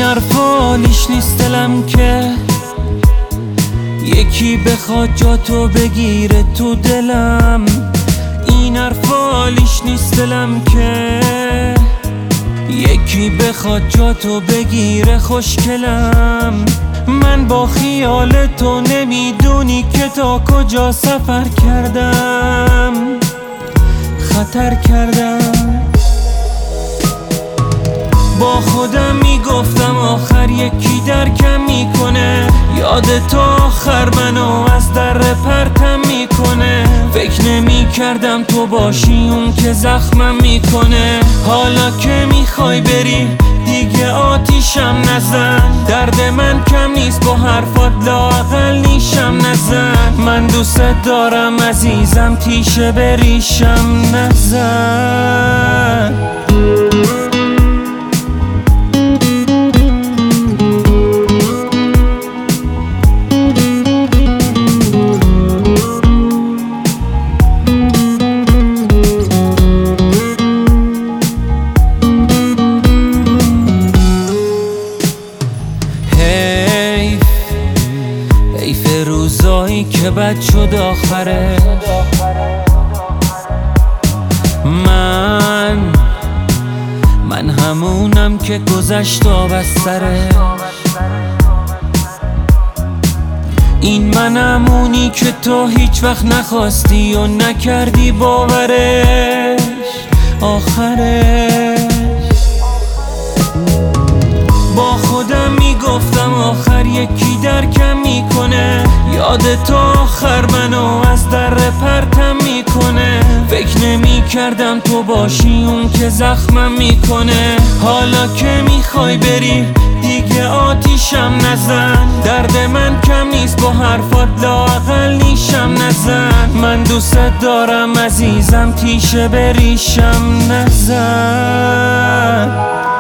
این حرفالیش نیست دلم که یکی بخواد جاتو بگیره تو دلم. این حرفالیش نیست دلم که یکی بخواد جاتو بگیره خوشگلم. من با خیال تو نمیدونی که تا کجا سفر کردم، خطر کردم. با خودم میگفتم آخر یکی درکم میکنه، یاد تو آخر منو از در پرتم میکنه. فکر نمی کردم تو باشی اون که زخمم میکنه. حالا که میخوای بری دیگه آتیشم نزن، درد من کم نیست با حرفات لااقل نیشم نزن. من دوست دارم عزیزم تیشه بریشم نزن. حیف روزایی که بد شد آخره. من همونم که گذشت آب از سره. این من همونی که تو هیچ وقت نخواستی و نکردی باورش آخرش. با خودم میگفتم آخر یکی درکم میکنه، یاد تو آخر منو از در پرتم میکنه. فکر نمی کردم تو باشی اون که زخمم میکنه. حالا که میخوای بری دیگه آتیشم نزن، درد من کم نیست با حرفات لااقل نیشم نزن. من دوست دارم عزیزم تیشه بریشم نزن.